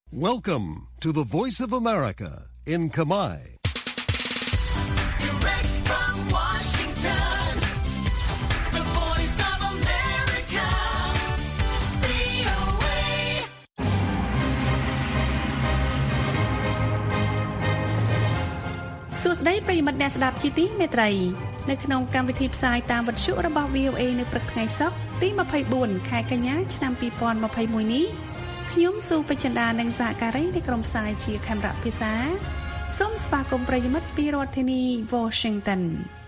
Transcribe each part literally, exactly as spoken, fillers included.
Welcome to the Voice of America in Khmer. Direct from Washington, the Voice of America, វី អូ เอ សួស្តីប្រិយមិត្តអ្នកស្ដាប់ជាទីមេត្រីនៅក្នុងកម្មវិធីផ្សាយតាមវិទ្យុរបស់ វី អូ เอ នៅព្រឹកថ្ងៃសុក្រទី ម្ភៃបួន ខែកញ្ញាឆ្នាំ ពីរពាន់ម្ភៃមួយ នេះខ្ញុំស៊ូពេជ្រចិន្តានិងសហការីនៃក្រុមផ្សាយជាខេមរៈភាសាសូមស្វាគមន៍ប្រិយមិត្តពីរដ្ឋធានី Washington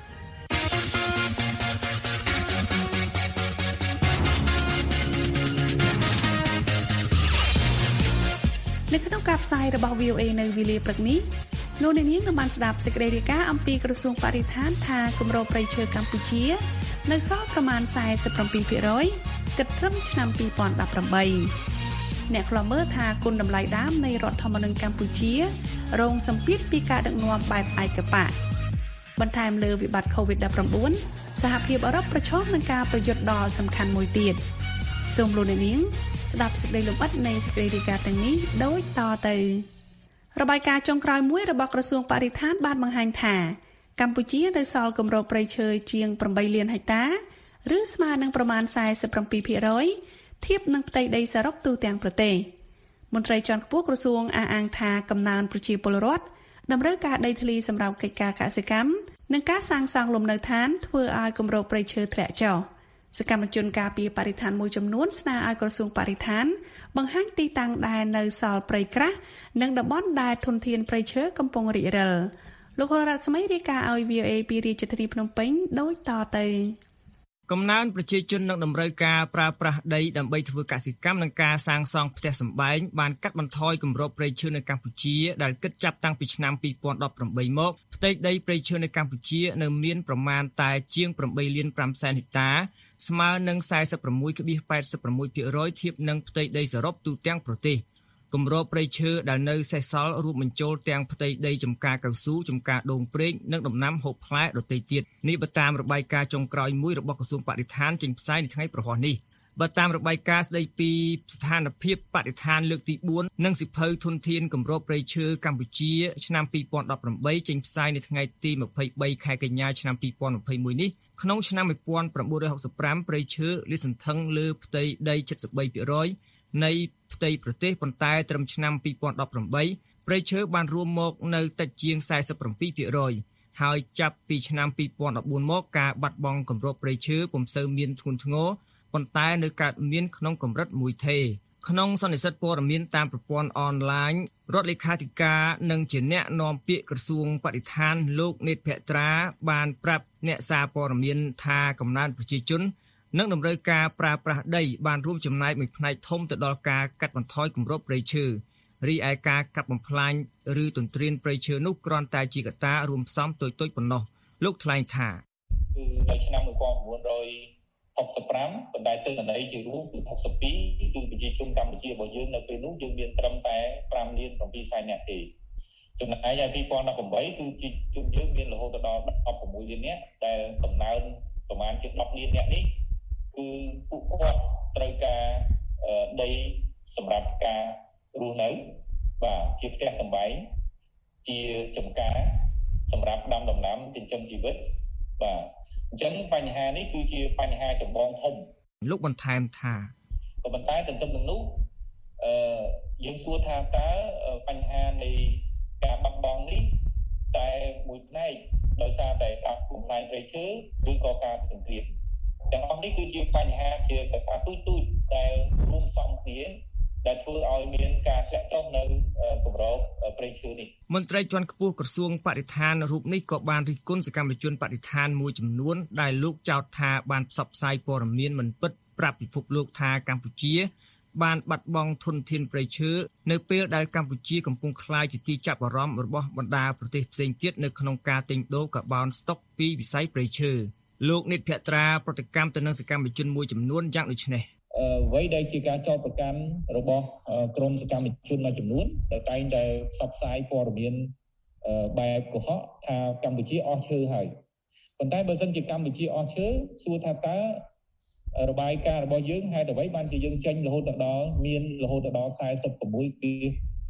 នៅក្នុងការផ្សាយរបស់ វី អូ เอ នៅវេលាព្រឹកនេះលោកអ្នកនាងនឹងបានស្ដាប់សេចក្តីរាយការណ៍អំពីក្រសួងបរិស្ថានថាគម្របព្រៃឈើកម្ពុជានៅសល់ប្រមាណ สี่สิบเจ็ดភាគរយ គិតត្រឹមឆ្នាំ ពីរពាន់ដប់ប្រាំបី អ្នកខ្លាំមើលថាគុណតម្លៃដើមនៃរដ្ឋធម្មនុញ្ញកម្ពុជារងសម្ពាធពីការដឹកនាំបែបឯកបកបន្ថែមលើវិបត្តិ COVID ដប់ប្រាំបួន សហភាពអឺរ៉ុបប្រឈមនឹងការប្រយុទ្ធដ៏សំខាន់មួយទៀតសូមលោកអ្នកនាងស្ដាប់សេចក្តីលម្អិតនៃសេចក្តីរាយការណ៍ទាំងនេះដូចតទៅរបាយការណ៍ចុងក្រោយមួយរបស់ក្រសួងបរិស្ថានបានបង្ហាញថាកម្ពុជានៅសល់គម្របព្រៃឈើជាង eightលានហិកតាឬស្មើនឹងប្រមាណ สี่สิบเจ็ดភាគរយ ធៀបនឹងផ្ទៃដីសរុបទូទាំងប្រទេសមន្ត្រីជាន់ខ្ពស់ក្រសួងអះអាងថាកំណើនប្រជាពលរដ្ឋតម្រូវការដីធ្លីសម្រាប់កិច្ចការកសិកម្មនិងការសាងសង់លំនៅឋានធ្វើឲ្យគម្របព្រៃឈើធ្លាក់ចុះសកម្មជនការពារបរិស្ថានមួយចំនួនស្នើឲ្យក្រសួងបរិស្ថានបង្ហាញទីតាំងដែលនៅសល់ព្រៃក្រាស់និងតំបន់ដែលធនធានព្រៃឈើកំពុងរិចរិលលោករដ្ឋស្មីរាយការណ៍ឲ្យ វី អូ เอ ពីរាជធានីភ្នំពេញដូចតទៅកំណើនប្រជាជននឹងតម្រូវការប្រើប្រាស់ដីដើម្បីធ្វើកសិកម្មនិងការសាងសង់ផ្ទះសម្បែងបានកាត់បន្ថយគម្របព្រៃឈើនៅកម្ពុជាដែលគិតចាប់តាំងពីឆ្នាំ ពីរពាន់ដប់ប្រាំបី មកផ្ទៃដីព្រៃឈើនៅកម្ពុជានៅមានប្រមាណតែជាង eightលានfiveសែនហិកតាស្មើនឹង สี่สิบหกจุดแปดหกភាគរយ ធៀបនឹងផ្ទៃដីសរុបទូទាំងប្រទេសគម្របព្រៃឈើដែលនៅសេសសល់រួមបញ្ចូលទាំងផ្ទៃដីចំការកៅស៊ូចំការដូងប្រេងនិងដំណាំហូបផ្លែដទៃទៀតនេះបើតាមរបាយការណ៍ចុងក្រោយមួយរបស់ក្រសួងបរិស្ថានចេញផ្សាយនៅថ្ងៃប្រហ័សនេះបើតាមរបាយការណ៍ស្ដីពីស្ថានភាពបរិស្ថានលើកទីបួននិងសិភៅធនធានគម្របព្រៃឈើកម្ពុជាឆ្នាំ ពីរពាន់ដប់ប្រាំបី ចេញផ្សាយនៅថ្ងៃទី ម្ភៃបី ខែកញ្ញាឆ្នាំ ពីរពាន់ម្ភៃមួយ នេះក្នុងឆ្នាំ nineteen sixty-five ព្រៃឈើលាតសន្ធឹងលើផ្ទៃដី seventy-threeភាគរយ នៃផ្ទៃប្រទេសប៉ុន្តែត្រឹមឆ្នាំ ពីរពាន់ដប់ប្រាំបី ព្រៃឈើបានរួមមកនៅតិចជាង สี่สิบเจ็ดភាគរយ ហើយចាប់ពីឆ្នាំ ពីរពាន់ដប់បួន មកការបាត់បង់គម្របព្រៃឈើពុំសូវមានធ្ងន់ធ្ងរប៉ុន្តែនៅកើតមានក្នុងកម្រិតមួយថេរក្នុងសន្និសីទព័ត៌មានតាមប្រព័ន្ធអនឡាញរដ្ឋលេខាធិការនិងជាអ្នកនាំពាក្យក្រសួងបរិស្ថានលោកនេតភក្ត្រាបានប្រាប់អ្នកសារព័ត៌មានថាកំណើនប្រជាជននិងតម្រូវការប្រើប្រាស់ដីបានរួមចំណែកមួយផ្នែកធំទៅដល់ការកាត់បន្ថយគម្របព្រៃឈើរីឯការកាប់បំផ្លាញឬទន្ទ្រានព្រៃឈើនោះគ្រាន់តែជាកត្តារួមផ្សំតូចៗប៉ុណ្ណោះលោកថ្លែងថាគឺនៅឆ្នាំnineteen sixty-five ប៉ុន្តែទិន្នន័យជារួមគឺsixty-twoគឺប្រជាជនកម្ពុជារបស់យើងនៅពេលនោះយើងមានត្រឹមតែ fiveលានsevenសែននាក់ទេចំណែកឯtwo thousand eighteenគឺជាជនយើងមានរហូតដល់sixteenលាននាក់ដែលកំណើនប្រមាណជាtenលាននាក់នេះគឺពួកគាត់ត្រូវការដីសម្រាប់ការរស់នៅបាទជាផ្ទះសម្បែងជាចំការសម្រាប់ដាំដំណាំចិញ្ចឹមជីវិតបាទអញ្ចឹងបញ្ហានេះគឺជាបញ្ហាចម្បងធំលោកបន្ថែមថាក៏ប៉ុន្តែទន្ទឹមនឹងនោះអឺយើងសួរថាតើបញ្ហានៃការបាត់បង់នេះតែមួយផ្នែកដោយសារតែការបំផ្លាញព្រៃឈើឬក៏ការសង្គ្រាមទាំងអស់នេះគឺជាបញ្ហាជាកត្តាទូចៗដែលរួមផ្សំគ្នាដែលធ្វើឲ្យមានការធ្លាក់ចុះនៅគម្របព្រៃឈើនេះមន្ត្រីជាន់ខ្ពស់ក្រសួងបរិស្ថានរូបនេះក៏បានរិះគន់សកម្មជនបរិស្ថានមួយចំនួនដែលលោកចោទថាបានផ្សព្វផ្សាយព័ត៌មានមិនពិតប្រាប់ពិភពលោកថាកម្ពុជាបានបាត់បង់ធនធានព្រៃឈើនៅពេលដែលកម្ពុជាកំពុងក្លាយជាទីចាប់អារម្មណ៍របស់បណ្ដាប្រទេសផ្សេងទៀតនៅក្នុងការទិញដូរកាបូនស្តុកពីវិស័យព្រៃឈើលោកនិតភក្ត្រាប្រតិកម្មទៅនឹងសកម្មជនមួយចំនួនយ៉ាងដូចនេះអ្វីដែលជាការចោទប្រកាន់របស់ក្រមសកម្មជនមួយចំនួនដែលតែងតែផ្សព្វផ្សាយព័ត៌មានបែបកុហកថាកម្ពុជាអស់ឈើហើយប៉ុន្តែបើសិនជាកម្ពុជាអស់ឈើសួរថាតើរបាយការណ៍របស់យើងហេតុអ្វីបានជាយើងចេញរហូតដល់មានរហូតដល់สี่สิบหกគឺ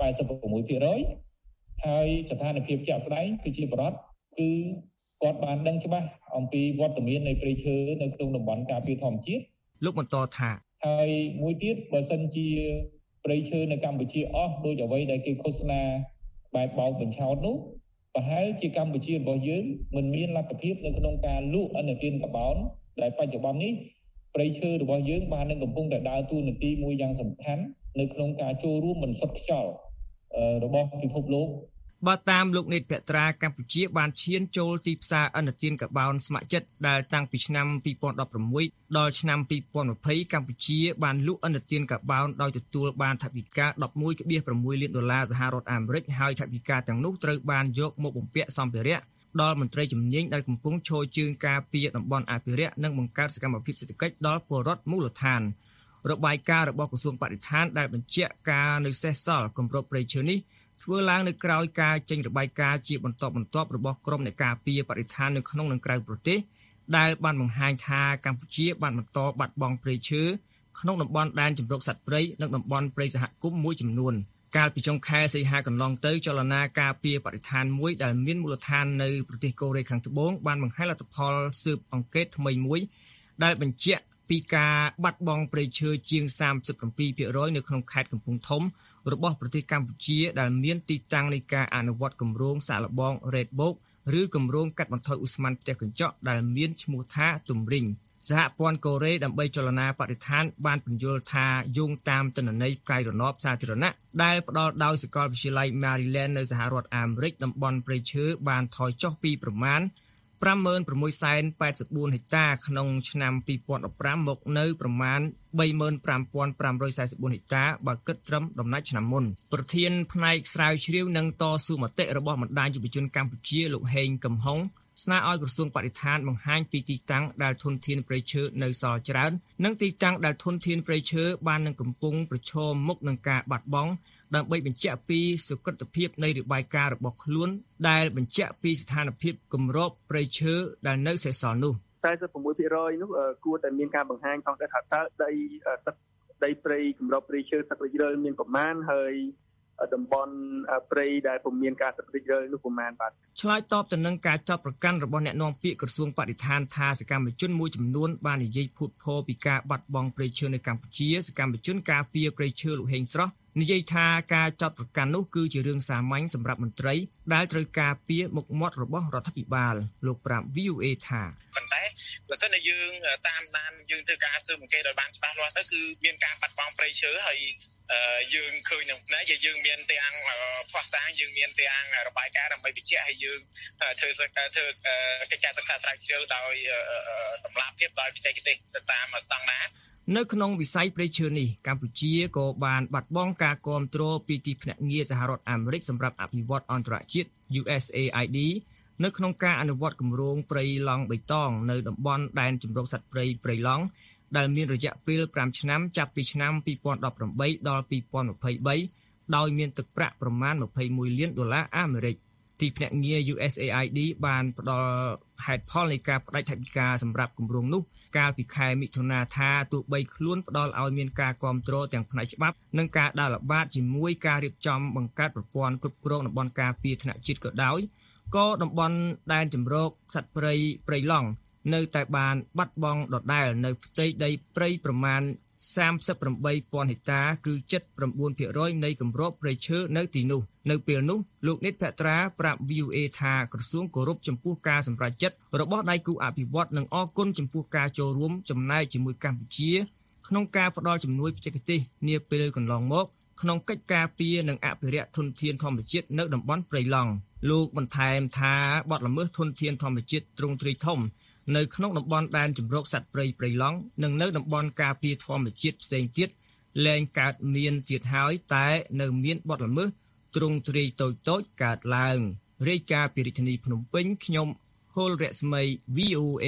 แปดสิบหกเปอร์เซ็นต์ ហើយស្ថានភាពជាក់ស្ដែងគឺជាបរិបទគឺគាត់បានដឹងច្បាស់អំពីវត្តមាននៃព្រៃឈើនៅក្នុងតំបន់ការពារធម្មជាតិលោកបន្តថាហើយមួយទៀតបើសិនជាព្រៃឈើនៅកម្ពុជាអស់ដោយអ្វីដែលគេឃោសនាបែបបោកបញ្ឆោតនោះប្រហែលជាកម្ពុជារបស់យើងមិនមានលទ្ធភាពនៅក្នុងការលក់ឥណទានកាបូនដែលបច្ចុប្បន្ននេះព្រៃឈើរបស់យើងបាននឹងកំពុងតែដើរតួនាទីមួយយ៉ាងសំខាន់នៅក្នុងការចូលរួមបន្សុទ្ធខ្យល់របស់ពិភពលោកបើតាមលោកនេតភក្ត្រាកម្ពុជាបានឈានចូលទីផ្សារឥណទានកាបូនស្ម័គ្រចិត្តដែលតាំងពីឆ្នាំពីរពាន់ដប់ប្រាំមួយដល់ឆ្នាំពីរពាន់ยี่สิบកម្ពុជាបានលក់ឥណទានកាបូនដោយទទួលបានថវិកាដប់មួយcelá mười sáuលានដុល្លារសហរដ្ឋអាមេរិកហើយថវិកាទាំងនោះត្រូវបានយកមកបំពាក់សម្ភារៈដល់មន្ត្រីជំនាញដែលកំពុងឈរជើងការពារតំបន់អភិរក្សនិងបង្កើតសកម្មភាពសេដ្ឋកិច្ចដល់ពលរដ្ឋមូលដ្ឋានរបាយការណ៍របស់ក្រសួងបរិស្ថានដែលបញ្ជាក់ការនៅសេសសល់គម្របព្រៃឈើនេះធ្វើឡើងនៅក្រៅការចេញរបាយការណ៍ជាបន្តបន្ទាប់របស់ក្រុមអ្នកការពារបរិស្ថាននៅក្នុងនិងក្រៅប្រទេសដែលបានបង្ហាញថាកម្ពុជាបានបន្តបាត់បង់ព្រៃឈើក្នុងតំបន់ដែនជម្រកសត្វព្រៃនិងតំបន់ព្រៃសហគមន៍មួយចំនួនកាលពីចុងខែសីហាកន្លងទៅចលនាការពារបរិស្ថានមួយដែលមានមូលដ្ឋាននៅប្រទេសកូរ៉េខាងត្បូងបានបង្ហាញលទ្ធផលស៊ើបអង្កេតថ្មីមួយដែលបញ្ជាក់ពីការបាត់បង់ព្រៃឈើជាងសាមសិបเจ็ดเปอร์เซ็นต์ នៅក្នុងខេត្តកំពង់ធំរបស់ប្រទេសកម្ពុជាដែលមានទីតាំងនៃការអនុវត្តគម្រោងសាកល្បង Red Book ឬគម្រោងកាត់បន្ថយឧស្ម័នផ្ទះកញ្ចក់ដែលមានឈ្មោះថាទំរិញសហព័ន្ធកូរ៉េដើម្បីចលនាបរិស្ថានបានពន្យល់ថាយោងតាមទិន្នន័យផ្កាយរណបសាធារណៈដែលផ្ដល់ដោយសាកលវិទ្យាល័យ Maryland នៅសហរដ្ឋអាមេរិកតំបន់ព្រៃឈើបានថយចុះពីប្រមាណfive million six hundred eighty-fourហិកតាក្នុងឆ្នាំtwo thousand fifteenមកនៅប្រមាណthree million five thousand five hundred forty-fourហិកតាបើគិតត្រឹមដំណាច់ឆ្នាំមុនប្រធានផ្នែកស្រាវជ្រាវនិងតស៊ូមតិរបស់បណ្ដាញយុវជនកម្ពុជាលោកហេងកំហុងស្នើឲ្យក្រសួងបរិស្ថានបង្ហាញពីទីតាំងដែលធនធានព្រៃឈើនៅសល់ច្រើននិងទីតាំងដែលធនធានព្រៃឈើបាននឹងកំពុងប្រឈមមុខនឹងការបាត់បង់ដើម្បីបញ្ជាក់ពីសុខភាពនៃរបាយការណ៍របស់ខ្លួនដែលបញ្ជាក់ពីស្ថានភាពគម្របព្រៃឈើដែលនៅសេសសល់នោះ forty-six percent នោះគួរតែមានការបង្ហាញផងដែរថាតើដីទឹកដីព្រៃគម្របព្រៃឈើទឹករិចរិលមានប្រមាណហើយតំបន់ព្រៃដែលពុំមានការទឹករិចរិលនោះប្រមាណបាទឆ្លើយតបទៅនឹងការចោទប្រកាន់របស់អ្នកនាំពាក្យក្រសួងបរិស្ថានថាសកម្មជនមួយចំនួនបាននិយាយភូតភរពីការបាត់បង់ព្រៃឈើនៅកម្ពុជាសកម្មជនការពារព្រៃឈើលោកហេងស្រស់និយាយថាការចោទប្រកាន់នោះគឺជារឿងសាមញ្ញសម្រាប់មន្ត្រីដែលត្រូវការពារមុខមាត់របស់រដ្ឋាភិបាលលោកប្រាប់ V O A ថាប៉ុន្តែបើសិនជាយើងតាមដានយើងធ្វើការស៊ើបអង្កេតឲ្យបានច្បាស់លាស់ទៅគឺមានការបាត់បង់ព្រៃឈើហើយយើងឃើញនឹងផ្នែកយើងមានទាំងផ្ោះតាងយើងមានទាំងរបាយការណ៍ដើម្បីបញ្ជាក់ឲ្យយើងធ្វើធ្វើកិច្ចការសិក្សាស្រាវជ្រាវដោយតម្លាភាពដោយបច្ចេកទេសទៅតាមស្តង់ដារនៅក្នុងវិស័យព្រៃឈើនេះកម្ពុជាក៏បានបាត់បង់ការគាំទ្រពីទីភ្នាក់ងារសហរដ្ឋអាមេរិកសម្រាប់អភិវឌ្ឍអន្តរជាតិ U S A I D នៅក្នុងការអនុវត្តគម្រោងព្រៃឡង់បៃតងនៅតំបន់ដែនជម្រកសត្វព្រៃព្រៃឡង់ដែលមានរយៈពេលfiveឆ្នាំចាប់ពីឆ្នាំtwo thousand eighteenដល់two thousand twenty-threeដោយមានទឹកប្រាក់ប្រមាណtwenty-oneលានដុល្លារអាមេរិកទីភ្នាក់ងារ U S A I D បានផ្ដល់ហេតុផលនៃការផ្ដាច់ថវិកាសម្រាប់គម្រោងនោះកាលពីខែមិថុនាថាទោះបីខ្លួនផ្ដល់ឲ្យមានការគាំទ្រទាំងផ្នែកច្បាប់និងការដើរល្បាតជាមួយការរៀបចំបង្កើតប្រព័ន្ធគ្រប់គ្រងតំបន់ការពារថ្នាក់ជាតិក៏ដោយក៏តំបន់ដែនជម្រកសត្វព្រៃព្រៃឡង់នៅតែបានបាត់បង់ដដែលនៅផ្ទៃដីព្រៃប្រមាណthirty-eight thousandហិកតាគឺ seventy-nine percent នៃគម្របព្រៃឈើនៅទីនោះនៅពេលនោះលោកនេតភក្ត្រាប្រាប់ V O A ថាក្រសួងគោរពចំពោះការសម្រេចចិត្តរបស់ដៃគូអភិវឌ្ឍនិងអរគុណចំពោះការចូលរួមចំណែកជាមួយកម្ពុជាក្នុងការផ្ដល់ជំនួយបច្ចេកទេសនាពេលកន្លងមកក្នុងកិច្ចការពារនិងអភិរក្សធនធានធម្មជាតិនៅតំបន់ព្រៃឡង់លោកបន្ថែមថាបទល្មើសធនធានធម្មជាតិទ្រង់ទ្រាយធំនៅក្នុងតំបន់ដែនជម្រកសត្វព្រៃព្រៃឡង់និងនៅតំបន់ការពារធម្មជាតិផ្សេងទៀតលែងកើតមានទៀតហើយតែនៅមានបទល្មើសទ្រង់ទ្រាយតូចតូចកើតឡើងរាយការណ៍ពីរាជធានីភ្នំពេញខ្ញុំហុលរស្មី V O A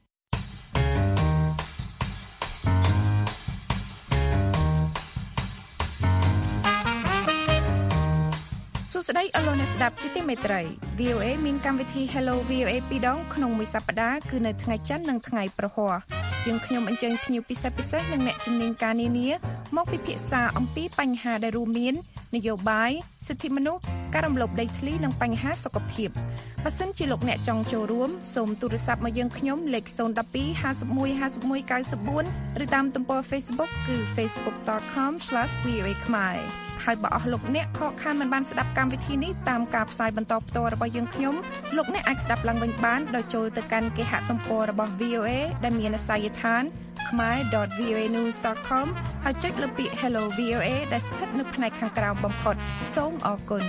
សួស្តីអរលោកអ្នកស្ដាប់ជាទីមេត្រី V O A មានកម្មវិធី Hello វី អូ A ពីរដងក្នុងមួយសប្តាហ៍គឺនៅថ្ងៃច័ន្ទនិងថ្ងៃប្រហ័សយើងខ្ញុំអញ្ជើញភ្ញៀវពិសេសពិសេសនិងអ្នកជំនាញការនានាមកពិភាក្សាអំពីបញ្ហាដែលរួមមាននយោបាយសិទ្ធិមនុស្សការរំលោភដីធ្លីនិងបញ្ហាសុខភាពបើសិនជាលោកអ្នកចង់ចូលរួមសូមទូរស័ព្ទមកយើងខ្ញុំលេខศูนย์ หนึ่ง สอง ห้า หนึ่ง หนึ่ง เก้า สี่ ឬតាមទំព័រ Facebook គឺ facebook dot com slash v o a khmer ហើយបើអស់លោកអ្នកខកខានមិនបានស្ដាប់កម្មវិធីនេះតាមការផ្សាយបន្តផ្ទាល់របស់យើងខ្ញុំលោកអ្នកអាចស្ដាប់ឡើងវិញបានដោយចូលទៅកាន់គេហទំព័ររបស់ វី អូ เอ ដែលមានអាសយដ្ឋាន khmer dot v o a news dot com ហើយចុចលើពាក្យ Hello វី អូ เอ ដែលស្ថិតនៅផ្នែកខាងក្រោមបំផុតសូមអរគុណ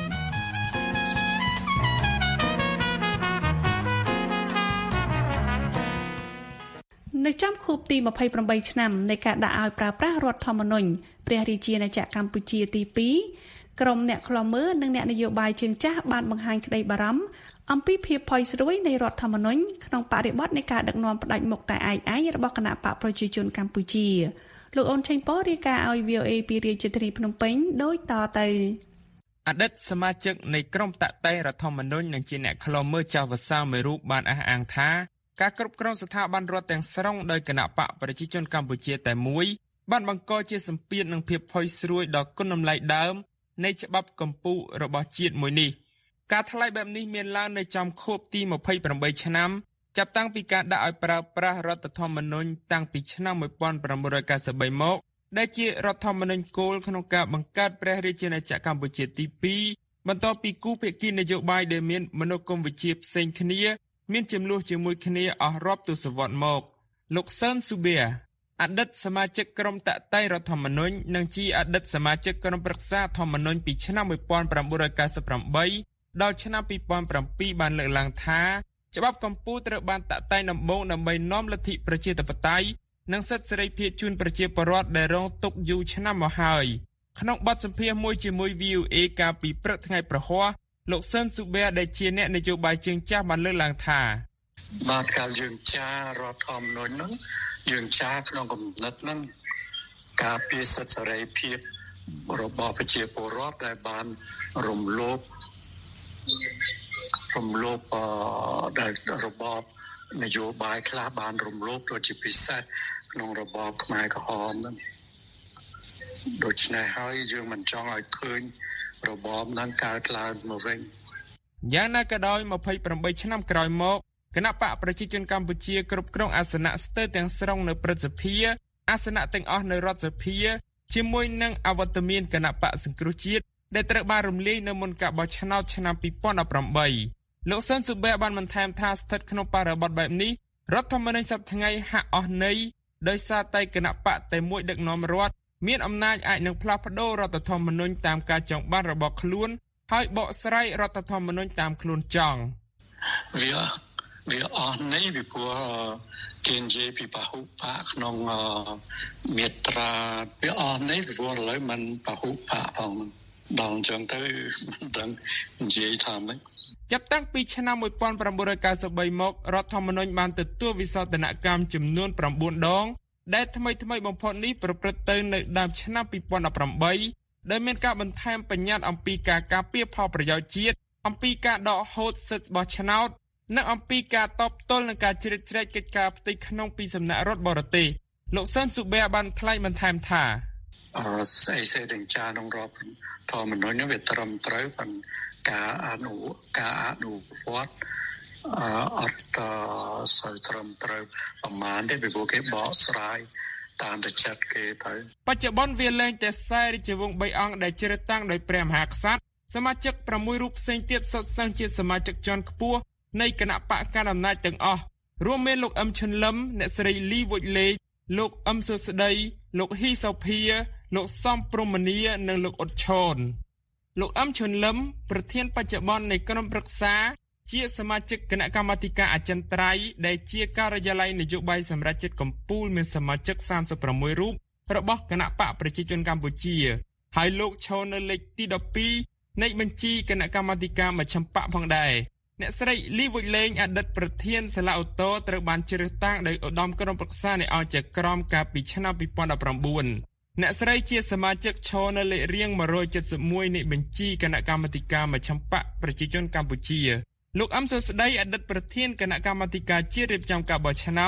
នៅចំខួបទីยี่สิบแปดឆ្នាំនៃការដាក់ឲ្យប្រើប្រាស់រដ្ឋធម្មនុញ្ញព្រះរាជាណាចក្រកម្ពុជាទីពីរក្រុមអ្នកខ្លំមើលនិងអ្នកនយោបាយជើងចាស់បានបង្ហាញក្តីបារម្ភអំពីភាពផុយស្រួយនៃរដ្ឋធម្មនុញ្ញក្នុងបរិបទនៃការដឹកនាំផ្ដាច់មុខតែឯកឯងរបស់គណៈបកប្រជាជនកម្ពុជាលោកអូនឆេងប៉រាយការណ៍ឲ្យ វី អូ เอ ពីរាជធានីភ្នំពេញដូចតទៅអតីតសមាជិកនៃក្រុមតាក់តែរដ្ឋធម្មនុញ្ញនិងជាអ្នកខ្លំមើលចាស់វសាមួយរូបបានអះអាងថាការគ្រប់គ្រងស្ថាប័នរដ្ឋទាំងស្រុងដោយគណៈបកប្រជាជនកម្ពុជាតែមួយបានបង្កជាសម្ពាធនិងភាពផុយស្រួយដល់គុណតម្លៃដើមនៃច្បាប់កម្ពុជារបស់ជាតិមួយនេះការថ្លែងបែបនេះមានឡើងនៅចំខួបទីยี่สิบแปดឆ្នាំចាប់តាំងពីការដាក់ឲ្យប្រើប្រាស់រដ្ឋធម្មនុញ្ញតាំងពីឆ្នាំnineteen ninety-threeមកដែលជារដ្ឋធម្មនុញ្ញគោលក្នុងការបង្កើតព្រះរាជាណាចក្រកម្ពុជាទីពីរបន្ទាប់ពីគូភាគីនយោបាយដែលមានមនោគមវិជ្ជាផ្សេងគ្នាមានចំនួនជាមួយគ្នាអស់រាប់ទសវត្សរ៍មកលោកសឿនស៊ូបៀអតីតសមាជិកក្រុមតាក់តែរដ្ឋធម្មនុញ្ញនិងជាអតីតសមាជិកក្រុមប្រឹក្សាធម្មនុញ្ញពីឆ្នាំnineteen ninety-eightដល់ឆ្នាំtwo thousand sevenបានលើកឡើងថាច្បាប់កម្ពុជាត្រូវបានតាក់តែងដំបូងដើម្បីនាំលទ្ធិប្រជាធិបតេយ្យនិងសិទ្ធិសេរីភាពជូនប្រជាពលរដ្ឋដែលរងទុក្ខយូរឆ្នាំមកហើយក្នុងបទសម្ភាសន៍មួយជាមួយ វី អូ เอ កាលពីព្រឹកថ្ងៃប្រហ័សលោកសឿនស៊ូបៀដែលជាអ្នកនយោបាយជើងចាស់បានលើកឡើងថាបាទកាលយើងចាររដ្ឋធម្មនុញ្ញហ្នឹងយើងចារក្នុងគំនិតហ្នឹងការពារសិទ្ធិសេរីភាពរបស់ប្រជាពលរដ្ឋដែលបានរំលោភរំលោភដែលរបបនយោបាយខ្លះបានរំលោភដូចជាពិសេសក្នុងរបបខ្មែរក្រហមហ្នឹងដូច្នេះហើយយើងមិនចង់ឲ្យឃើញរបបហ្នឹងកើតឡើងមកវិញយ៉ាងណាក៏ដោយtwenty-eightឆ្នាំក្រោយមកគណៈបកប្រជាជនកម្ពុជាគ្រប់គ្រងអាសនៈស្ទើរទាំងស្រុងនៅព្រឹទ្ធសភាអាសនៈទាំងអស់នៅរដ្ឋសភាជាមួយនឹងអវត្តមានគណៈបកសង្គ្រោះជាតិដែលត្រូវបានរំលាយនៅមុនការបោះឆ្នោតឆ្នាំtwo thousand eighteenលោកសឿនស៊ូបៀបានបន្ថែមថាស្ថិតក្នុងបរិបទបែបនេះរដ្ឋធម្មនុញ្ញសប្តាហ៍ថ្ងៃហាក់អស់ន័យដោយសារតែគណៈបកតែមួយដឹកនាំរដ្ឋមានអំណាចអាចនឹងផ្លាស់ប្ដូររដ្ឋធម្មនុញ្ញតាមការចង់បានរបស់ខ្លួនហើយបកស្រាយរដ្ឋធម្មនុញ្ញតាមខ្លួនចង់វាវាអស់ន័យពីព្រោះគេនិយាយពីពហុបកក្នុងមាត្រាវាអស់ន័យពីព្រោះឥឡូវมันពហុបកផងដល់អញ្ចឹងទៅមិនដឹងនិយាយថាម៉េចចាប់តាំងពីឆ្នាំnineteen ninety-threeមករដ្ឋធម្មនុញ្ញបានទទួលវិសោធនកម្មចំនួនnineដងដែលថ្មីថ្មីបំផុតនេះប្រព្រឹត្តទៅនៅដើមឆ្នាំtwo thousand eighteenដែលមានការបន្ថែមបញ្ញត្តិអំពីការការពារផលប្រយោជន៍ជាតិអំពីការដកហូតសិទ្ធិបោះឆ្នោតនិងអំពីការតបទល់នឹងការជ្រៀតជ្រែកកិច្ចការផ្ទៃក្នុងពីសំណាក់រដ្ឋបរទេសលោកសឿនស៊ូបៀបានថ្លែងបន្ថែមថាអឺសេសេទាំងចាក្នុងរដ្ឋធម្មនុញ្ញវាត្រឹមត្រូវប៉ុន្តែការអនុការអនុវត្តអអត់សូវត្រឹមត្រូវប្រមាណទេពីព្រោះគេបកស្រាយតាមតែចិត្តគេទៅបច្ចុប្បន្នវាលែងតែខ្សែរាជវង្សបីអង្គដែលជ្រើសតាំងដោយព្រះមហាក្សត្រសមាជិកsixរូបផ្សេងទៀតសុទ្ធសឹងជាសមាជិកជាន់ខ្ពស់នៃគណៈបកកណ្ដាលអំណាចទាំងអស់រួមមានលោកអឹមឈុនលឹមអ្នកស្រីលីវុចលេលោកអឹមសុស្ដីលោកហ៊ីសូភាលោកសំព្រហ្មនីនិងលោកអ៊ុតឈនលោកអឹមឈុនលឹមប្រធានបច្ចុប្បន្ននៃក្រុមប្រឹក្សាជាសមាជិកគណៈកម្មាធិការអចិន្ត្រៃយ៍ដែលជាការិយាល័យនយោបាយសម្រាប់ជាតិកម្ពុជាមានសមាជិកthirty-sixរូបរបស់គណៈបកប្រជាជនកម្ពុជាហើយលោកឈរនៅលេខទីtwelveនៃបញ្ជីគណៈកម្មាធិការមជ្ឈិមបកផងដែរអ្នកស្រីលីវុចលេងអតីតប្រធានសាលាឧទ្ធរត្រូវបានជ្រើសតាំងដោយឧត្តមក្រុមប្រឹក្សានៃអង្គជាក្រមកាលពីឆ្នាំtwo thousand nineteenអ្នកស្រីជាសមាជិកឈរនៅលេខរៀងone seventy-oneនៃបញ្ជីគណៈកម្មាធិការមជ្ឈិមបកប្រជាជនកម្ពុជាលោកអឹមសុស្ដីអតីតប្រធានគណៈកម្មាធិការជាតិរៀបចំការបោះឆ្នោត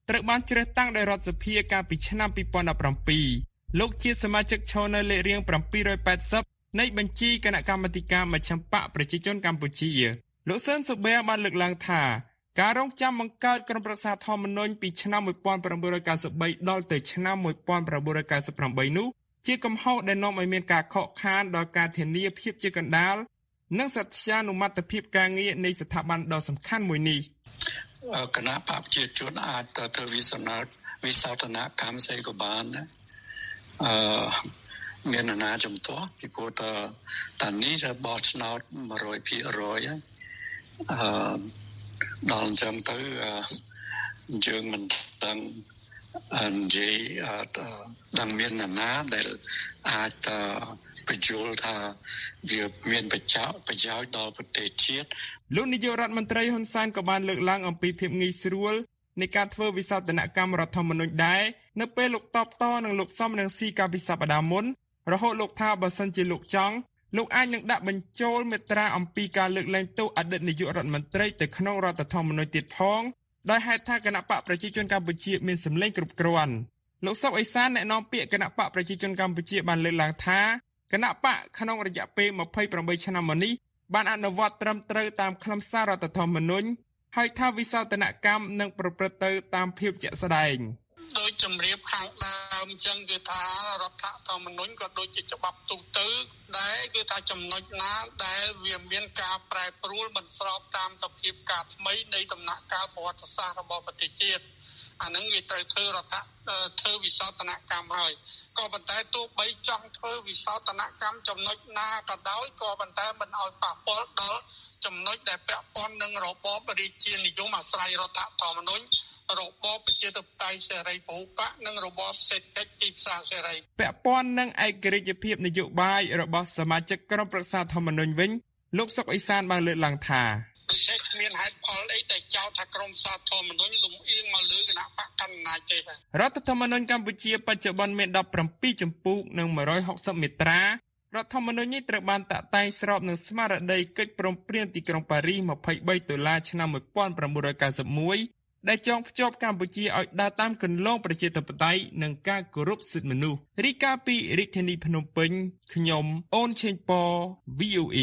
ត្រូវបានជ្រើសតាំងដោយរដ្ឋសភាកាលពីឆ្នាំពីរពាន់ដប់ប្រាំពីរលោកជាសមាជិកឈរនៅលេខរៀងbảy trăm八mươiនៃបញ្ជីគណៈកម្មាធិការមជ្ឈិមបក្សប្រជាជនកម្ពុជាលោកសឿនស៊ូប៊ែបានលើកឡើងថាការរងចាំបង្កើតក្រុមប្រឹក្សាធម្មនុញ្ញពីឆ្នាំmột nghìn chín trăm chín mươi baដល់ទៅឆ្នាំmột nghìn chín trăm chín mươi támនោះជាកំហុសដែលនាំឲ្យមានការខកខានដល់ការធានាភាពជាកណ្ដាលនិងសត្យានុមត្តភាពការងារនៃស្ថាប័នដ៏សំខាន់មួយនេះគណៈបព្វជិជនអាចទៅធ្វើវិសនាវិសោធនកម្មស្អីក៏បានណាអឺមានអាណាជំទាស់ពីព្រោះតតានេះจะបោះឆ្នោតmột trămភាគរយហើយអឺដល់អញ្ចឹងទៅយើងមិនដឹងនិយាយដឹងមានអាណាដែលអាចបញ្យល់ថាវាមានប្រយោជន៍ប្រយោជន៍ដល់ប្រទេសជាតិលោកនាយករដ្ឋមន្ត្រីហ៊ុនសែនក៏បានលើកឡើងអំពីភាពងាយស្រួលនៃការធ្វើវិសោធនកម្មរដ្ឋធម្មនុញ្ញដែរនៅពេលលោកតបតនឹងលោកសំរងស៊ីកាលពីសប្តាហ៍មុនរហូតលោកថាបើសិនជាលោកចង់លោកអាចនឹងដាក់បញ្ចូលមាត្រាអំពីការលើកលែងទោសអតីតនាយករដ្ឋមន្ត្រីទៅក្នុងរដ្ឋធម្មនុញ្ញទៀតផងដោយហេតុថាគណៈបកប្រជាជនកម្ពុជាមានសម្លេងគ្រប់គ្រាន់លោកសុកអេសានអ្នកនាំពាក្យគណៈបកប្រជាជនកម្ពុជាបានលើកឡើងថាគណៈបកក្នុងរយៈពេលยี่สิบแปดឆ្នាំមកនេះបានអនុវត្តត្រឹមត្រូវតាមខ្លឹមសាររដ្ឋធម្មនុញ្ញហើយថាវិសោធនកម្មនឹងប្រព្រឹត្តទៅតាមភាពជាក់ស្ដែងដោយជំរាបខាងដើមអញ្ចឹងគឺថារដ្ឋធម្មនុញ្ញក៏ដូចជាច្បាប់ទូទៅដែរគឺថាចំណុចណាដែលវាមានការប្រែប្រួលមិនស្របតាមទៅភាពការថ្មីនៃដំណាក់កាលប្រវត្តិសាស្ត្ររបស់ប្រទេសជាតិអានឹងវាត្រូវធ្វើរដ្ឋធ្វើវិសោធនកម្មហើយក៏ប៉ុន្តែទោះបីចង់ធ្វើវិសោធនកម្មចំណុចណាក៏ដោយក៏ប៉ុន្តែមិនឲ្យប៉ះពាល់ដល់ចំណុចដែលពាក់ព័ន្ធនឹងរបបរាជានិយមអាស្រ័យរដ្ឋធម្មនុញ្ញរបបប្រជាធិបតេយ្យសេរីពហុបកនិងរបបសេដ្ឋកិច្ចទីផ្សារសេរីពាក់ព័ន្ធនឹងឯករាជ្យភាពនយោបាយរបស់សមាជិកក្រុមប្រឹក្សាធម្មនុញ្ញវិញលោកសុកអេសានបានលើកឡើងថាដូច្នេះគ្មានហេតុផលអីដែលចោទថាក្រុមសាធម្មនុញ្ញលំអៀងមកលើគណៈបកកណ្ដាលទេរដ្ឋធម្មនុញ្ញកម្ពុជាបច្ចុប្បន្នមានដប់ប្រាំពីរជំពូកនិងmột trăm sáu mươiមាត្រារដ្ឋធម្មនុញ្ញនេះត្រូវបានតាក់តែងស្របនឹងស្មារតីកិច្ចព្រមព្រៀងទីក្រុងប៉ារីសยี่สิบสามតុលាឆ្នាំmột nghìn chín trăm chín mươi mốtដែលចងភ្ជាប់កម្ពុជាឲ្យដើរតាមគន្លងប្រជាធិបតេយ្យនិងការគោរពសិទ្ធិមនុស្សរីកាពីរាជធានីភ្នំពេញខ្ញុំអូនឆេងប៉ វី អូ អេ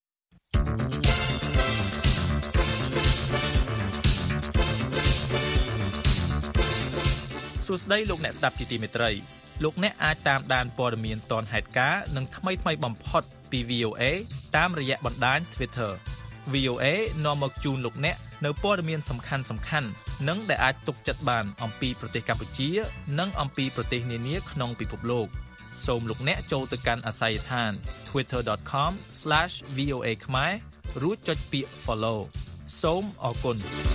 សួស្តីលោកអ្នកស្ដាប់ជាទីមេត្រីលោកអ្នកអាចតាមដានព័ត៌មានទាន់ហេតុការណ៍និងថ្មីៗបំផុតពី វី អូ អេ តាមរយៈបណ្ដាញ Twitter វី អូ អេ នាំមកជូនលោកអ្នកនៅព័ត៌មានសំខាន់សំខាន់និងដែលអាចទុកចិត្តបានអំពីប្រទេសកម្ពុជានិងអំពីប្រទេសនានាក្នុងពិភពលោកសូមលោកអ្នកចូលទៅកាន់អាសយដ្ឋាន twitter dot com slash v o a ខ្មែររួចចុចពាក្យ follow សូមអរគុណ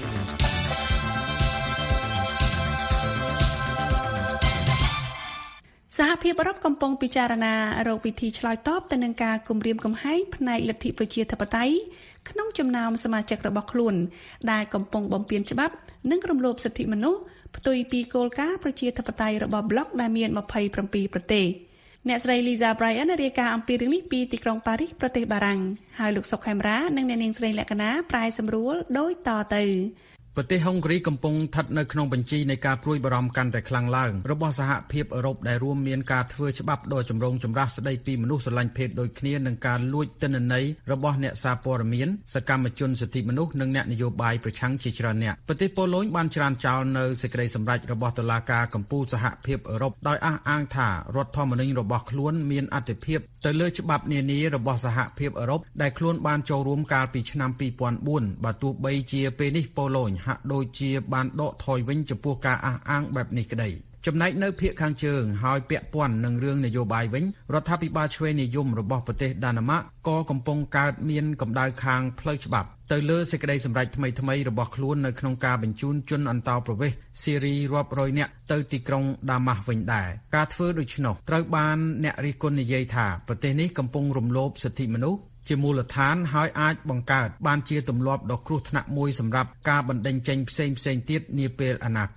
សហភាពអឺរ៉ុបកំពុងពិចារណារកវិធីឆ្លើយតបទៅនឹងការគំរាមកំហែងផ្នែកលទ្ធិប្រជាធិបតេយ្យក្នុងចំណោមសមាជិករបស់ខ្លួនដែលកំពុងបំពានច្បាប់និងរំលោភសិទ្ធិមនុស្សផ្ទុយពីគោលការណ៍ប្រជាធិបតេយ្យរបស់ប្លុកដែលមានยี่สิบเจ็ดប្រទេសអ្នកស្រី Lisa Bryan រាយការណ៍អំពីរឿងនេះពីទីក្រុងប៉ារីសប្រទេសបារាំងហើយលោកសុកខេមរានិងអ្នកនាងស្រីលក្ខណាប្រែសម្រួលដូចតទៅប្រទេសហុងគ្រីកំពុងស្ថិតនៅក្នុងបញ្ជីនៃការព្រួយបារម្ភកាន់តែខ្លាំងឡើងរបស់សហភាពអឺរ៉ុបដែលរួមមានការធ្វើច្បាប់ដ៏ចម្រូងចម្រាសស្តីពីមនុស្សស្រឡាញ់ភេទដូចគ្នានិងការលួចទិន្នន័យរបស់អ្នកសារព័ត៌មានសកម្មជនសិទ្ធិមនុស្សនិងអ្នកនយោបាយប្រឆាំងជាច្រើនអ្នកប្រទេសប៉ូឡូញបានច្រានចោលនៅសេចក្តីសម្រេចរបស់តុលាការកំពូលសហភាពអឺរ៉ុបដោយអះអាងថារដ្ឋធម្មនុញ្ញរបស់ខ្លួនមានអត្ថិភាពទៅលើច្បាប់នានារបស់សហភាពអឺរ៉ុបដែលខ្លួនបានចូលរួមកាលពីឆ្នាំពីរពាន់បួនបើទោះបីជាពេលនេះប៉ូឡូញហាក់ដូចជាបានដកថយវិញចំពោះការអះអាងបែបនេះក្តីចំណែកនៅភាគខាងជើងហើយពាក់ព័ន្ធនឹងរឿងនយោបាយវិញរដ្ឋាភិបាលឆ្វេងនិយមរបស់ប្រទេសដាណឺម៉ាកក៏កំពុងកើតមានកម្ដៅខាងផ្លូវច្បាប់ទៅលើសេចក្តីសម្រេចថ្មីៗរបស់ខ្លួននៅក្នុងការបញ្ជូនជនអន្តោប្រវេសន៍ស៊េរីរាប់រយនាក់ទៅទីក្រុងដាម៉ាស់វិញដែរការធ្វើដូច្នោះត្រូវបានអ្នករិះគន់និយាយថាប្រទេសនេះកំពុងរំលោភសិទ្ធិមនុស្សជាមូលដ្ឋានហើយអាចបង្កើតបានជាទម្លាប់ដ៏គ្រោះថ្នាក់មួយសម្រាប់ការបណ្តេញចេញផ្សេងផ្សេងទៀតនាពេលអនាគត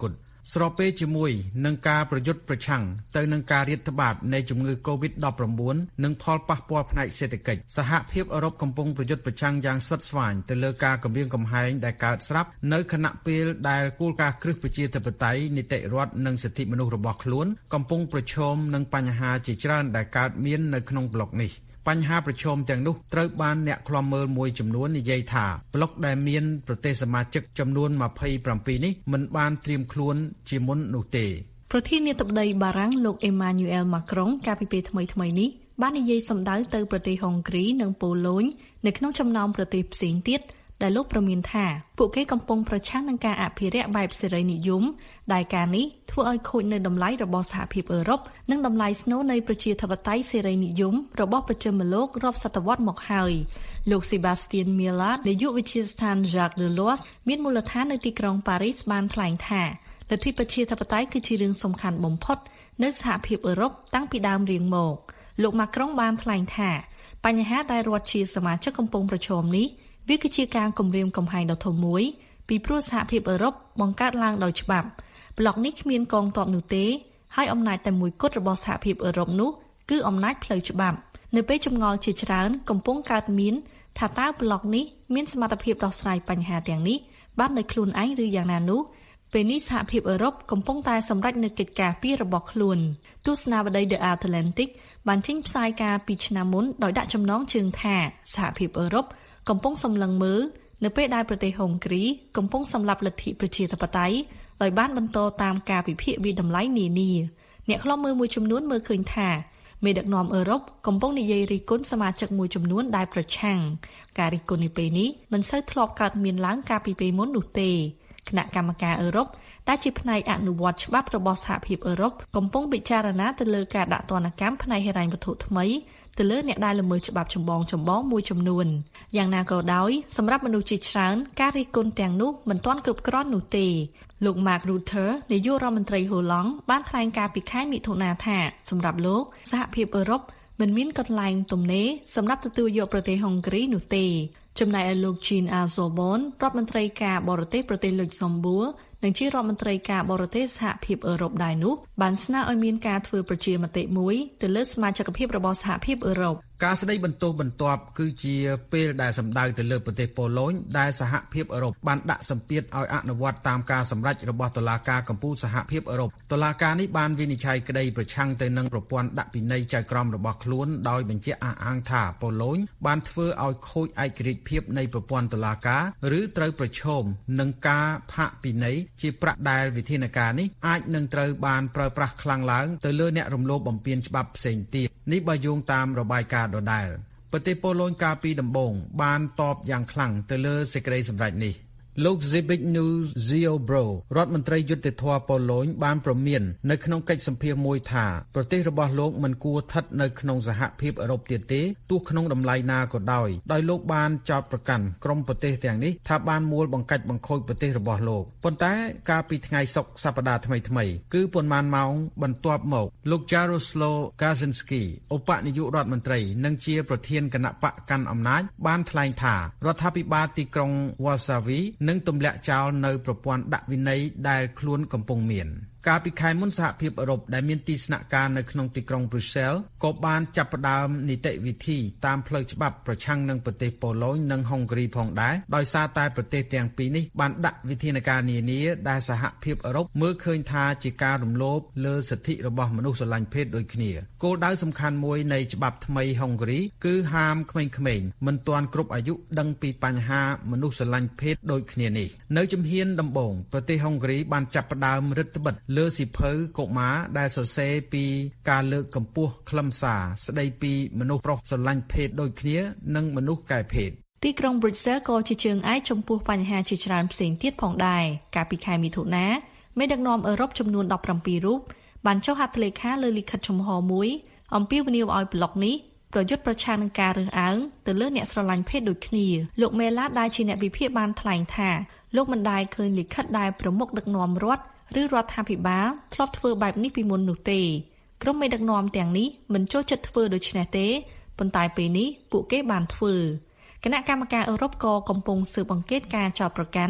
ស្របពេលជាមួយនឹងការប្រយុទ្ធប្រឆាំងទៅនឹងការរាតត្បាតនៃជំងឺ កូវីដ ដប់ប្រាំបួន និងផលប៉ះពាល់ផ្នែកសេដ្ឋកិច្ចសហភាពអឺរ៉ុបកំពុងប្រយុទ្ធប្រឆាំងយ៉ាងស្វិតស្វាញទៅលើការគំរាមកំហែងដែលកើតស្រាប់នៅខណៈពេលដែលគោលការណ៍គ្រឹះប្រជាធិបតេយ្យនីតិរដ្ឋនិងសិទ្ធិមនុស្សរបស់ខ្លួនកំពុងប្រឈមនឹងបញ្ហាជាច្រើនដែលកើតមាននៅក្នុងប្លុកនេះបញ្ហាប្រឈមទាំងនោះត្រូវបានអ្នកឃ្លាំមើលមួយចំនួននិយាយថាប្លុកដែលមានប្រទេសសមាជិកចំនួនម្ភៃប្រាំពីរនេះមិនបានត្រៀមខ្លួនជាមុននោះទេប្រធានាធិបតីបារាំងលោកអេម៉ាញូអែលម៉ាក្រុងកាលពីពេលថ្មីៗនេះបាននិយាយសម្ដៅទៅប្រទេសហុងគ្រីនិងប៉ូឡូញនៅក្នុងចំណោមប្រទេសផ្សេងទៀតដែលលោកប្រមានថាពួកគេកំពុងប្រឆាំងនឹងការអភិរក្សបែបសេរីនិយមដែលការនេះធ្វើឲ្យខូចនៅតម្លៃរបស់សហភាពអឺរ៉ុបនិងតម្លៃស្នូលនៃប្រជាធិបតេយ្យសេរីនិយមរបស់ប្រជិមលោករាប់សតវត្សរ៍មកហើយលោក Sébastien Millard នាយកវិទ្យាស្ថាន Jacques Delors មានមូលដ្ឋាននៅទីក្រុងប៉ារីសបានថ្លែងថាលទ្ធិប្រជាធិបតេយ្យគឺជារឿងសំខាន់បំផុតនៅសហភាពអឺរ៉ុបតាំងពីដើមរៀងមកលោកម៉ាក្រុងបានថ្លែងថាបញ្ហាដែលរដ្ឋជាសមាជិកកំពុងប្រឈមនេះវាគឺជាការគំរាមកំហែងដ៏ធំមួយពីព្រោះសហភាពអឺរ៉ុបបង្កើតឡើងដោយច្បាប់ប្លុកនេះគ្មានកងទ័ពនោះទេហើយអំណាចតែមួយគត់របស់សហភាពអឺរ៉ុបនោះគឺអំណាចផ្លូវច្បាប់នៅពេលចម្ងល់ជាច្រើនកំពុងកើតមានថាតើប្លុកនេះមានសមត្ថភាពដោះស្រាយបញ្ហាទាំងនេះបានដោយខ្លួនឯងឬយ៉ាងណានោះពេលនេះសហភាពអឺរ៉ុបកំពុងតែសម្រេចនូវកិច្ចការពីរបស់ខ្លួនទស្សនាវដ្តី The Atlantic បានចេញផ្សាយការពីឆ្នាំមុនដោយដាក់ចំណងជើងថាសហភាពអឺរ៉ុបកំពុងសម្លឹងមើលនៅពេលដែលប្រទេសហុងគ្រីកំពុងសម្លាប់លទ្ធិប្រជាធិបតេយ្យដោយបានបន្តតាមការពិភាក្សាវិតម្លៃនានាអ្នកខ្លំមើលមួយចំនួនមើលឃើញថាមេដឹកនាំអឺរ៉ុបកំពុងនិយាយរិះគន់សមាជិកមួយចំនួនដែលប្រឆាំងការរិះគន់នៅពេលនេះមិនសូវធ្លាប់កើតមានឡើងកាលពីពេលមុននោះទេគណៈកម្មការអឺរ៉ុបដែលជាផ្នែកអនុវត្តច្បាប់របស់សហភាពអឺរ៉ុបកំពុងពិចារណាទៅលើការដាក់ទណ្ឌកម្មផ្នែកហិរញ្ញវត្ថុថ្មីទៅលើអ្នកដែលល្មើសច្បាប់ចម្បងចម្បងមួយចំនួនយ៉ាងណាក៏ដោយសម្រាប់មនុស្សជាច្រើនការរិះគន់ទាំងនោះមិនទាន់គ្រប់គ្រាន់នោះទេលោក Mark Rutte នាយករដ្ឋមន្ត្រីហូឡង់បានថ្លែងការពីខែមិថុនាថាសម្រាប់លោកសហភាពអឺរ៉ុបមិនមានកន្លែងទំនេរសម្រាប់ទទួលយកប្រទេសហុងគ្រីនោះទេចំណែកឯលោក Jean Azoulay រដ្ឋមន្ត្រីការបរទេសប្រទេសលុចសំបួរនិងជារដ្ឋមន្ត្រីការបរទេសសហភាពអឺរ៉ុបដែរនោះបានស្នើឲ្យមានការធ្វើប្រជាមតិមួយទៅលើសមាជិកភាពរបស់សហភាពអឺរ៉ុបការស្ដីបន្ទោសបន្ទាប់គឺជាពេលដែលសម្ដៅទៅលើប្រទេសប៉ូឡូញដែលសហភាពអឺរ៉ុបបានដាក់សម្ពាធឲ្យអនុវត្តតាមការសម្រេចរបស់តុលាការកំពូលសហភាពអឺរ៉ុបតុលាការនេះបានវិនិច្ឆ័យក្តីប្រឆាំងទៅនឹងប្រព័ន្ធដាក់ពិន័យចៅក្រមរបស់ខ្លួនដោយបញ្ជាក់អះអាងថាប៉ូឡូញបានធ្វើឲ្យខូចឯករាជ្យភាពនៃប្រព័ន្ធតុលាការឬត្រូវប្រឈមនឹងការផាកពិន័យជាប្រាក់ដែលវិធានការនេះអាចនឹងត្រូវបានប្រើប្រាស់ខ្លាំងឡើងទៅលើអ្នករំលោភបំពានច្បាប់ផ្សេងទៀតនេះបើយោងតាមរបាយការណ៍ដដែលប្រទេសប៉ូឡូញកាលពីដំបូងបានតបយ៉ាងខ្លាំងទៅលើសេចក្តីសម្រេចនេះលោក Zbigniew Ziobro រដ្ឋមន្ត្រីយុត្តិធម៌ប៉ូឡូញបានប្រមាននៅក្នុងកិច្ចសម្ភាសន៍មួយថាប្រទេសរបស់លោកមិនគួរស្ថិតនៅក្នុងសហភាពអឺរ៉ុបទៀតទេទោះក្នុងតម្លៃណាក៏ដោយដោយលោកបានចោទប្រកាន់ក្រុមប្រទេសទាំងនេះថាបានមួលបង្កាច់បង្ខូចប្រទេសរបស់លោកប៉ុន្តែកាលពីថ្ងៃសុក្រសប្តាហ៍ថ្មីៗគឺប៉ុន្មានម៉ោងបន្ទាប់មកលោក Jaroslaw Kaczynski ឧបនាយករដ្ឋមន្ត្រីនិងជាប្រធានគណៈបកកាន់អំណាចបានថ្លែងថារដ្ឋាភិបាលទីក្រុង Warszawaនិងទម្លាក់ចោលនៅប្រព័ន្ធដាក់វិន័យដែលខ្លួនកំពុងមានកាលពីខែមុនសហភាពអឺរ៉ុបដែលមានទីស្នាក់ការនៅក្នុងទីក្រុង Brussels ក៏បានចាប់ផ្ដើមនីតិវិធីតាមផ្លូវច្បាប់ប្រឆាំងនឹងប្រទេសប៉ូឡូញនិងហុងគ្រីផងដែរដោយសារតែប្រទេសទាំងពីរនេះបានដាក់វិធានការនានាដែលសហភាពអឺរ៉ុបមើលឃើញថាជាការរំលោភលើសិទ្ធិរបស់មនុស្សស្រឡាញ់ភេទដូចគ្នាគោលដៅសំខាន់មួយនៃច្បាប់ថ្មីហុងគ្រីគឺហាមក្មេងៗមិនទាន់គ្រប់អាយុដឹងពីបញ្ហាមនុស្សស្រឡាញ់ភេទដូចគ្នានេះនៅជំហានដំបូងប្រទេសហុងគ្រីបានចាប់ផ្ដើមរដ្ឋបិទលើសិភៅកុមារដែលសរសេរពីការលើកកម្ពស់ខ្លឹមសារស្ដីពីមនុស្សប្រុសស្រឡាញ់ភេទដូចគ្នានិងមនុស្សកែភេទទីក្រុង Brussels ក៏ជាជើងឯកចំពោះបញ្ហាជាច្រើនផ្សេងទៀតផងដែរកាលពីខែមិថុនាមេដឹកនាំអឺរ៉ុបចំនួនដប់ប្រាំពីររូបបានចុះហត្ថលេខាលើលិខិតចំហមួយអំពាវនាវឲ្យប្លុកនេះប្រយុទ្ធប្រឆាំងនឹងការរើសអើងទៅលើអ្នកស្រឡាញ់ភេទដូចគ្នាលោកមេឡាដែលជាអ្នកវិភាគបានថ្លែងថាលោកមិនដែលឃើញលិខិតដែលប្រមុខដឹកនាំរដ្ឋឬរដ្ឋាភិបាលធ្លាប់ធ្វើបែបនេះពីមុននោះទេក្រុមមេដឹកនាំទាំងនេះមិនចូលចិត្តធ្វើដូច្នេះទេប៉ុន្តែពេលនេះពួកគេបានធ្វើគណៈកម្មការអឺរ៉ុបក៏កំពុងស៊ើបអង្កេតការចោទប្រកាន់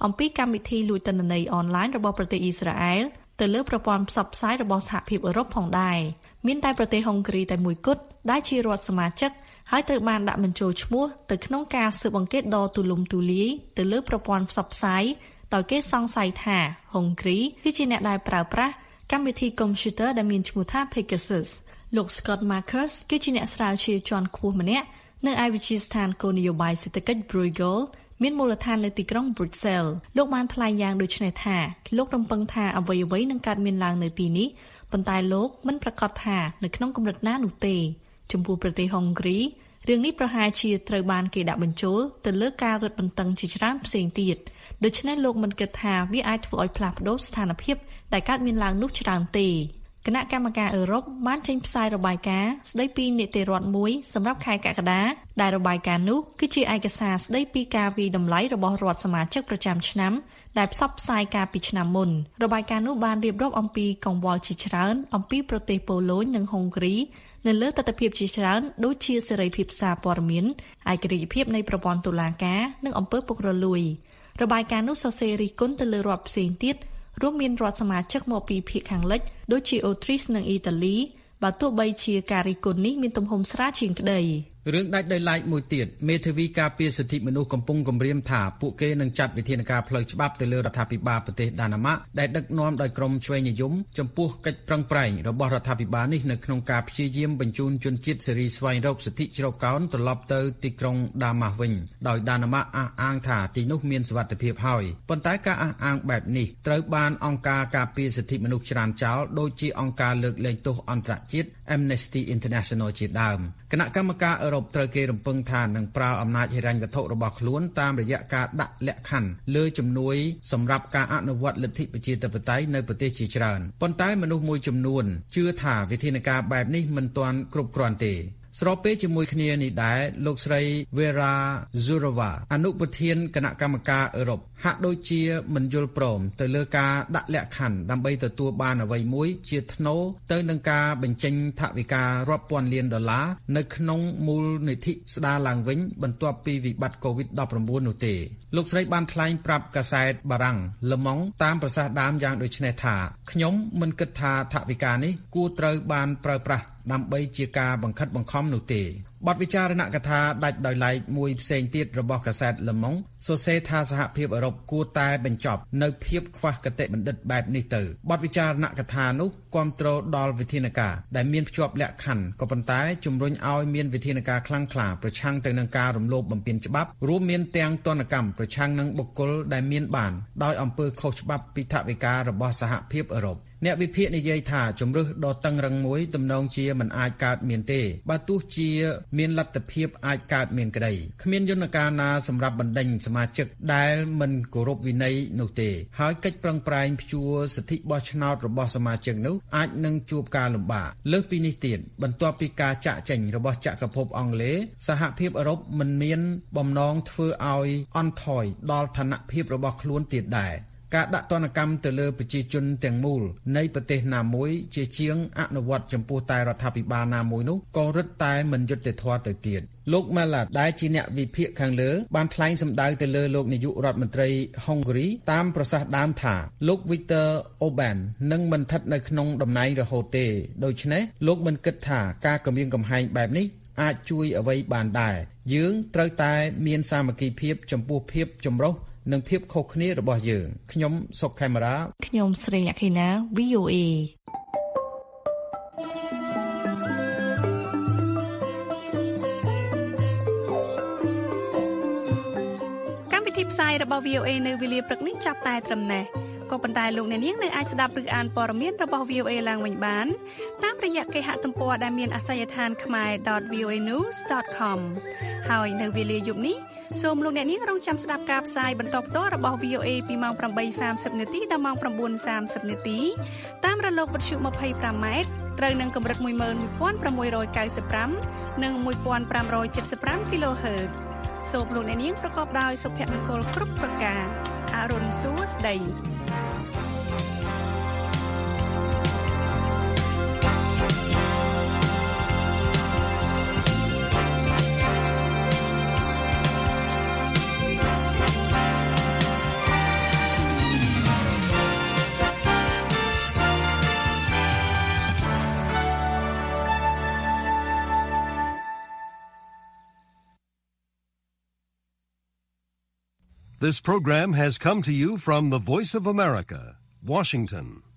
អំពីកម្មវិធីលួចទិន្នន័យអនឡាញរបស់ប្រទេសអ៊ីស្រាអែលទៅលើប្រព័ន្ធផ្សព្វផ្សាយរបស់សហភាពអឺរ៉ុបផងដែរមានតែប្រទេសហុងគ្រីតែមួយគត់ដែលជារដ្ឋសមាជិកហើយត្រូវបានដាក់បញ្ចូលឈ្មោះទៅក្នុងការស៊ើបអង្កេតដ៏ទូលំទូលាយទៅលើប្រព័ន្ធផ្សព្វផ្សាយដោយគេសង្ស័យថាហុងគ្រីគឺជាអ្នកដែលប្រើប្រាស់កម្មវិធីកុំព្យូទ័រដែលមានឈ្មោះថា Pegasus លោក Scott Marcus គឺជាអ្នកស្រាវជ្រាវជាន់ខ្ពស់ម្នាក់នៅឯវិទ្យាស្ថានគោលនយោបាយសេដ្ឋកិច្ច Bruegel មានមូលដ្ឋាននៅទីក្រុង Brussels លោកបានថ្លែងយ៉ាងដូចនេះថាលោករំពឹងថាអ្វីៗនឹងកើតមានឡើងនៅទីនេះប៉ុន្តែលោកមិនប្រកាសថានៅក្នុងកម្រិតណានោះទេចំពោះប្រទេសហុងគ្រីរឿងនេះប្រហែលជាត្រូវបានគេដាក់បញ្ចូលទៅលើការរឹតបន្តឹងជាច្រើនផ្សេងទៀតដូច្នេះលោកមិនគិតថាវាអាចធ្វើឲ្យផ្លាស់ប្ដូរស្ថានភាពដែលកើតមានឡើងនោះច្រើនទេគណៈកម្មការអឺរ៉ុបបានចេញផ្សាយរបាយការណ៍ស្ដីពីនីតិរដ្ឋមួយសម្រាប់ខែកក្កដាដែលរបាយការណ៍នោះគឺជាឯកសារស្ដីពីការវិតម្លៃរបស់រដ្ឋសមាជិកប្រចាំឆ្នាំដែលផ្សព្វផ្សាយកាលពីឆ្នាំមុនរបាយការណ៍នោះបានរៀបរាប់អំពីកង្វល់ជាច្រើនអំពីប្រទេសប៉ូឡូញនិងហុងគ្រីនៅលើទស្សនវិជ្ជាជាច្រើនដូចជាសេរីភាពសារព័ត៌មានឯករាជ្យភាពនៃប្រព័ន្ធតុលាការនិងអំពើពុករលួយរបាយការណ៍នោះសរសេររិះគន់ទៅលើរដ្ឋផ្សេងទៀតរួមមានរដ្ឋសមាជិកមកពីភាគខាងលិចដូចជាអូទ្រីសនិងអ៊ីតាលីបើទោះបីជាការរិះគន់នេះមានទំហំស្រាលជាងក្តីរឿងដាច់ដោយឡែកមួយទៀតមេធាវីការពារសិទ្ធិមនុស្សកំពុងគម្រាមថាពួកគេនឹងចាត់វិធានការផ្លូវច្បាប់ទៅលើរដ្ឋាភិបាលប្រទេសដាណាម៉ាដែលដឹកនាំដោយក្រុមឆ្វេងនិយមចំពោះកិច្ចប្រឹងប្រែងរបស់រដ្ឋាភិបាលនេះនៅក្នុងការព្យាយាមបញ្ជូនជនជាតិសេរីស្វែងរកសិទ្ធិជ្រកកោនត្រឡប់ទៅទីក្រុងដាម៉ាស់វិញដោយដាណាម៉ាអះអាងថាទីនោះមានសុវត្ថិភាពហើយប៉ុន្តែការអះអាងបែបនេះត្រូវបានអង្គការការពារសិទ្ធិមនុស្សច្រានចោលដូចជាអង្គការលើកលែងទោសអន្តរជាតិ Amnesty International ជាដើមគណៈកម្មការអឺរ៉ុបត្រូវគេរំពឹងថានឹងប្រើអំណាចហិរញ្ញវត្ថុរបស់ខ្លួនតាមរយៈការដាក់លក្ខខណ្ឌលើជំនួយសម្រាប់ការអនុវត្តលទ្ធិប្រជាធិបតេយ្យនៅប្រទេសជាច្រើនប៉ុន្តែមនុស្សមួយចំនួនជឿថាវិធានការបែបនេះមិនទាន់គ្រប់គ្រាន់ទេស្របពេលជាមួយគ្នានេះដែរលោកស្រី Vera Jourova អនុប្រធានគណៈកម្មការអឺរ៉ុបហាក់ដូចជាមិនយល់ព្រមទៅលើការដាក់លក្ខខណ្ឌដើម្បីទទួលបានអ្វីមួយជាថ្នូរទៅនឹងការបញ្ចេញថវិការាប់ពាន់លានដុល្លារនៅក្នុងមូលនិធិស្ដារឡើងវិញបន្ទាប់ពីវិបត្តិ កូវីដ ដប់ប្រាំបួន នោះទេលោកស្រីបានថ្លែងប្រាប់កាសែតបារាំង Le Monde តាមប្រសាសន៍ដើមយ៉ាងដូចនេះថាខ្ញុំមិនគិតថាថវិកានេះគួរត្រូវបានប្រើប្រាស់ដើម្បីជាការបង្ខិតបង្ខំនោះទេបទវិចារណកថាដាច់ដោយឡែកមួយផ្សេងទៀតរបស់កាសែត Le Monde សរសេរថាសហភាពអឺរ៉ុបគួរតែបញ្ចប់នៅភាពខ្វះគតិបណ្ឌិតបែបនេះទៅបទវិចារណកថានោះគាំទ្រដល់វិធានការដែលមានភ្ជាប់លក្ខខណ្ឌក៏ប៉ុន្តែជំរុញឲ្យមានវិធានការខ្លាំងក្លាប្រឆាំងទៅនឹងការរំលោភបំពានច្បាប់រួមមានទាំងទណ្ឌកម្មប្រឆាំងនឹងបុគ្គលដែលមានបានដោយអំពើខុសច្បាប់ពីថវិការបស់សហភាពអឺរ៉ុបអ្នកវិភាគនិយាយថាជំរឿសដ៏តឹងរឹងមួយទំនងជាមិនអាចកើតមានទេបើទោះជាមានលទ្ធភាពអាចកើតមានក្តីគ្មានយន្តការណាសម្រាប់បណ្ដេញសមាជិកដែលមិនគោរពវិន័យនោះទេហើយកិច្ចប្រឹងប្រែងព្យួរសិទ្ធិបោះឆ្នោតរបស់សមាជិកនោះអាចនឹងជួបការលំបាកលើសពីនេះទៀតបន្ទាប់ពីការចាក់ចេញរបស់ចក្រភពអង់គ្លេសសហភាពអឺរ៉ុបមិនមានបំណងធ្វើឲ្យអន់ថយដល់ឋានភាពរបស់ខ្លួនទៀតដែរការដាក់ទណ្ឌកម្មទៅលើប្រជាជនទាំងមូលនៃប្រទេសណាមួយជាជាងអនុវត្តចំពោះតែរដ្ឋាភិបាលណាមួយនោះក៏រឹតតែមិនយុត្តិធម៌ទៅទៀតលោក Mellard ដែលជាអ្នកវិភាគខាងលើបានថ្លែងសម្ដៅទៅលើលោកនាយករដ្ឋមន្ត្រីហុងគ្រីតាមប្រសាសន៍ដើមថាលោក Viktor Orbán នឹងមិនស្ថិតនៅក្នុងតំណែងរហូតទេដូច្នេះលោកមិនគិតថាការគំរាមកំហែងបែបនេះអាចជួយអ្វីបានដែរយើងត្រូវតែមានសាមគ្គីភាពចំពោះភាពចម្រុះនិងភាពខុសគ្នារបស់យើងខ្ញុំសុកខេមរាខ្ញុំស្រីលក្ខិណា វី អូ អេកម្មវិធីផ្សាយរបស់ វី អូ អេ នៅវេលាព្រឹកនេះចាប់តែត្រឹមនេះក៏ប៉ុន្តែលោកអ្នកនាងនៅអាចស្ដាប់ឬអានព័ត៌មានរបស់ វី អូ អេ ឡើងវិញបានតាមរយៈគេហទំព័រដែលមានអាសយដ្ឋាន khmae ដត វី អូ អេ news ដត com ហើយនៅវេលាយប់នេះសូមលោកអ្នកនាងរងចាំស្ដាប់ការផ្សាយបន្តផ្ទាល់របស់ វី អូ អេ ពីម៉ោង ប្រាំបីសាមសិប នាទីដល់ម៉ោង ៩ សាមសិប នាទីតាមរលកវិទ្យុ ម្ភៃប្រាំ ម៉ែត្រត្រូវនឹងកម្រិត មួយម៉ឺនមួយពាន់ប្រាំមួយរយកៅសិបប្រាំ និង មួយពាន់ប្រាំរយเจ็ดสิบห้า kHz សូមលោកអ្នកនាងប្រកបដោយសុភមង្គលគ្រប់ប្រការអរុនសួស្ដី This program has come to you from the Voice of America, Washington.